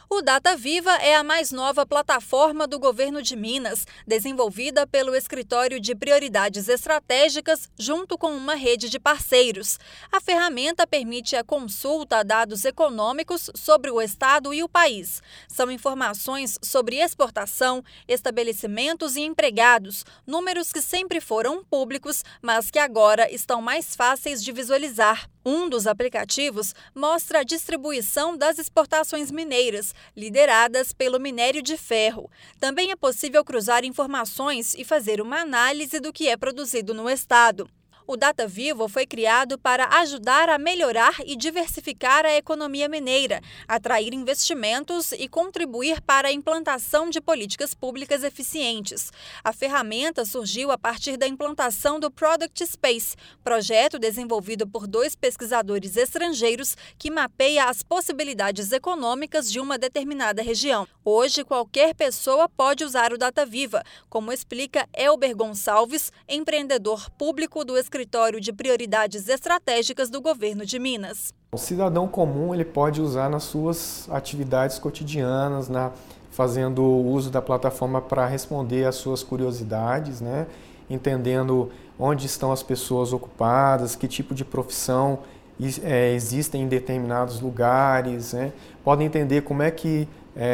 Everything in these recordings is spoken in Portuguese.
O Data Viva é a mais nova plataforma do governo de Minas, desenvolvida pelo Escritório de Prioridades Estratégicas junto com uma rede de parceiros. A ferramenta permite a consulta a dados econômicos sobre o estado e o país. São informações sobre exportação, estabelecimentos e empregados, números que sempre foram públicos, mas que agora estão mais fáceis de visualizar. Um dos aplicativos mostra a distribuição das exportações mineiras, lideradas pelo minério de ferro. Também é possível cruzar informações e fazer uma análise do que é produzido no estado. O Data Viva foi criado para ajudar a melhorar e diversificar a economia mineira, atrair investimentos e contribuir para a implantação de políticas públicas eficientes. A ferramenta surgiu a partir da implantação do Product Space, projeto desenvolvido por 2 pesquisadores estrangeiros que mapeia as possibilidades econômicas de uma determinada região. Hoje, qualquer pessoa pode usar o Data Viva, como explica Elber Gonçalves, empreendedor público do Escritório de Prioridades Estratégicas do Governo de Minas. O cidadão comum ele pode usar nas suas atividades cotidianas, fazendo uso da plataforma para responder às suas curiosidades, entendendo onde estão as pessoas ocupadas, que tipo de profissão existem em determinados lugares, podem entender como é que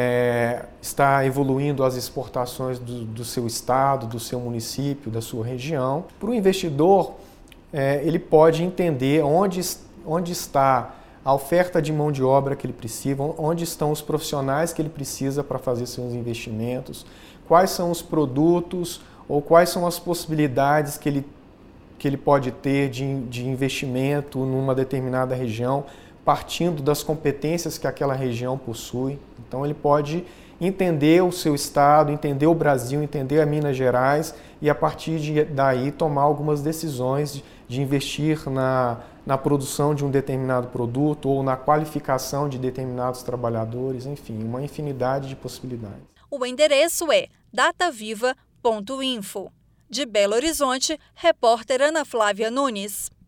está evoluindo as exportações do seu estado, do seu município, da sua região. Para o investidor, ele pode entender onde está a oferta de mão de obra que ele precisa, onde estão os profissionais que ele precisa para fazer seus investimentos, quais são os produtos ou quais são as possibilidades que ele pode ter de investimento numa determinada região, partindo das competências que aquela região possui. Então ele pode entender o seu estado, entender o Brasil, entender a Minas Gerais e a partir daí tomar algumas decisões de investir na produção de um determinado produto ou na qualificação de determinados trabalhadores, enfim, uma infinidade de possibilidades. O endereço é dataviva.info. De Belo Horizonte, repórter Ana Flávia Nunes.